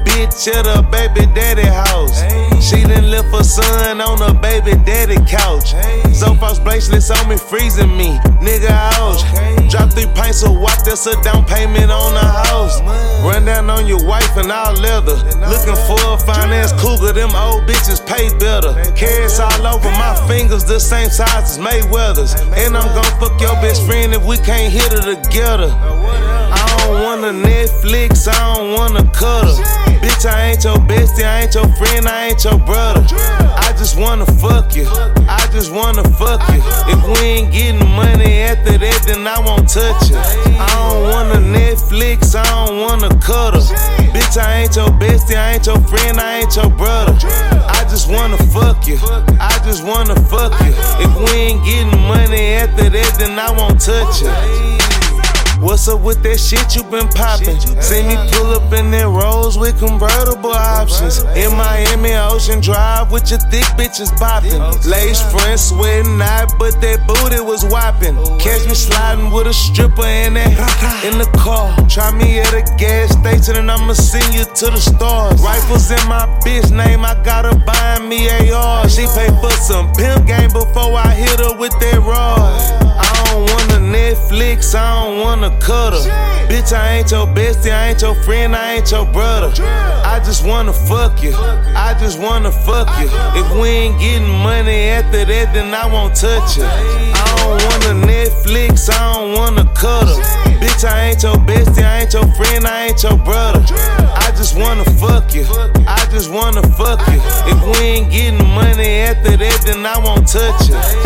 bitch at her baby daddy house. She done left her son on her baby daddy couch. So false bracelets on me, freezing me, nigga ouch. Drop 3 pints of wop, that's a down payment on the house. Run down on your wife and all leather. Looking for a finance cougar, them old bitches pay better. Carrots all over my fingers, the same size as Mayweather's. And I'm gon' fuck your best friend if we can't hit her together. I don't wanna Netflix, I don't wanna cuddle. Bitch, I ain't your bestie, I ain't your friend, I ain't your brother. I just wanna fuck you, I just wanna fuck you. If we ain't getting money after that, then I won't touch you. I don't wanna Netflix, I don't wanna cuddle. Bitch, I ain't your bestie, I ain't your friend, I ain't your brother. I just wanna fuck you, I just wanna fuck you. If we ain't getting money after that, then I won't touch you. What's up with that shit you been poppin'? See me pull up in that Rolls with convertible options. In Miami Ocean Drive with your thick bitches boppin'. Lace front sweating out, but that booty was whopping. Catch me sliding with a stripper in the car. Try me at a gas station and I'ma send you to the stars. Rifles in my bitch name, I gotta buy me AR. She pay for some pimp game before I hit her with that rod. I don't wanna Netflix, I don't wanna cuddle. Bitch, I ain't your bestie, I ain't your friend, I ain't your brother. I just wanna fuck you, I just wanna fuck you. If we ain't getting money after that, then I won't touch you. I don't wanna Netflix, I don't wanna cuddle. Bitch, I ain't your bestie, I ain't your friend, I ain't your brother. I just wanna fuck you, I just wanna fuck you. If we ain't getting money after that, then I won't touch you.